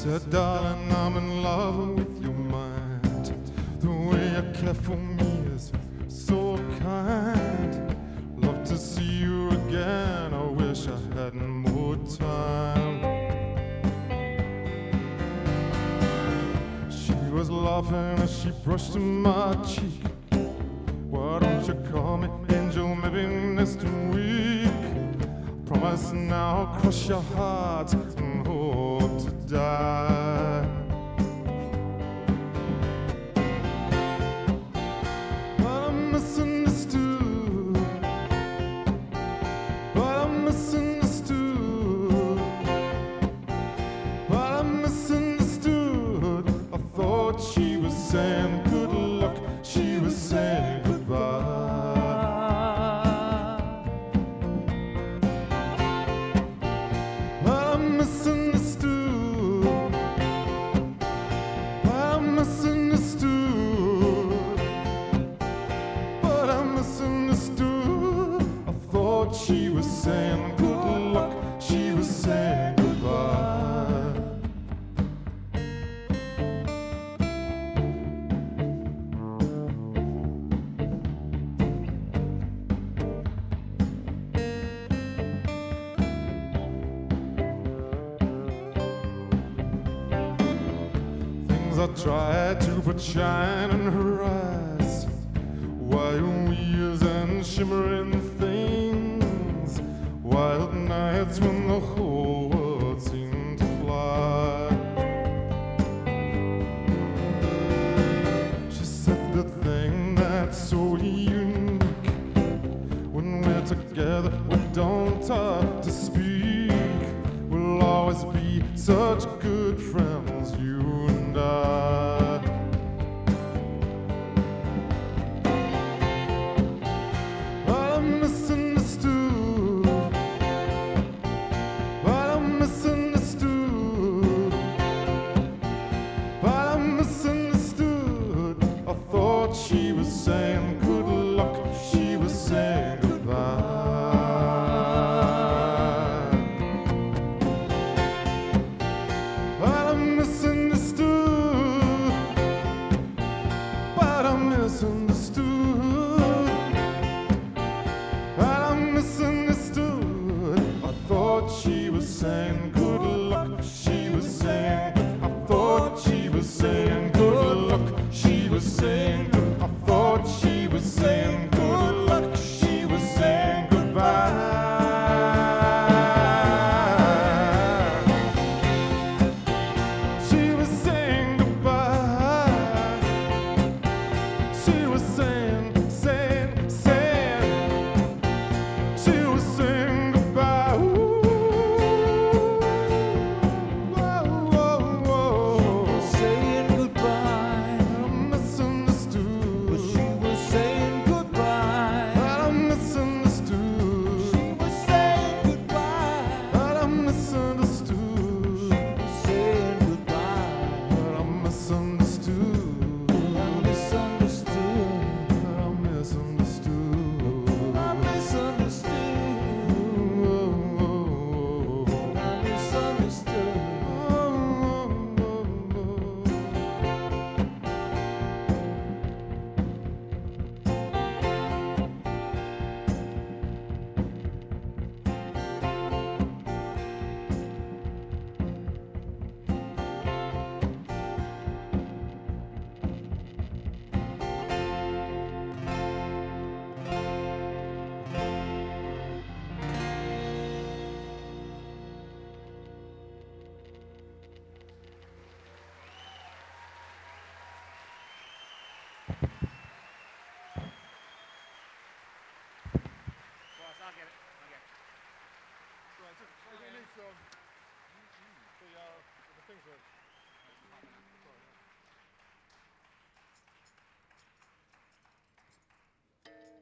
Said, darling, I'm in love with your mind. The way you care for me is so kind. Love to see you again. I wish I had more time. She was laughing as she brushed my cheek. Why don't you call me angel, maybe next week? Promise now, crush your heart and hope to die. But I'm misunderstood. But I'm misunderstood. But I'm misunderstood. I thought she was saying good luck. She was saying goodbye. Misunderstood. I'm misunderstood. But I'm misunderstood. I thought she was saying good luck. She was saying goodbye. I tried to put shine in her eyes, wild wheels and shimmering things, wild nights when the whole world seemed to fly. She said the thing that's so unique, when we're together we don't have to speak. We'll always be such good friends, you and I. But I'm misunderstood. But I'm misunderstood. But I'm misunderstood. I thought she was saying good luck. She was saying goodbye. But I'm misunderstood. But I'm misunderstood. But I'm misunderstood. I thought she was saying good luck. She was saying, I thought she was saying good luck. She was saying good. I thought she was saying good luck. She was saying goodbye. She was saying goodbye. She was saying, she was saying goodbye. Ooh. Whoa, whoa, whoa. Saying goodbye, I'm misunderstood. but she was saying goodbye. But I'm misunderstood. She was saying goodbye, But I'm misunderstood. saying goodbye. But I'm misunderstood. I'm misunderstood. But I'm misunderstood. I'm misunderstood. I'm misunderstood. I'll get it. Right, so you need the things are